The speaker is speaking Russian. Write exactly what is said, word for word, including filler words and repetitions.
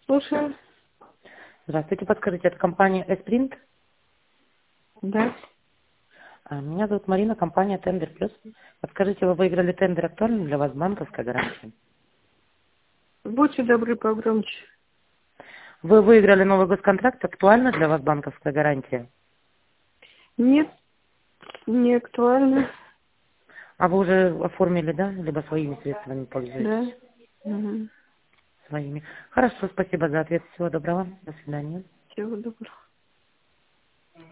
Слушаю. Здравствуйте, подскажите, это компания Эспринт? Да. А, Меня зовут Марина, компания Тендер Плюс. Подскажите, вы выиграли тендер, актуальный для вас банковская гарантия? Будьте добры, погромче. Вы выиграли новый госконтракт, актуальна для вас банковская гарантия? Нет, не актуально. А вы уже оформили, да? Либо своими средствами Да. пользуетесь? Угу. Своими. Хорошо, спасибо за ответ. Всего доброго. До свидания. Всего доброго.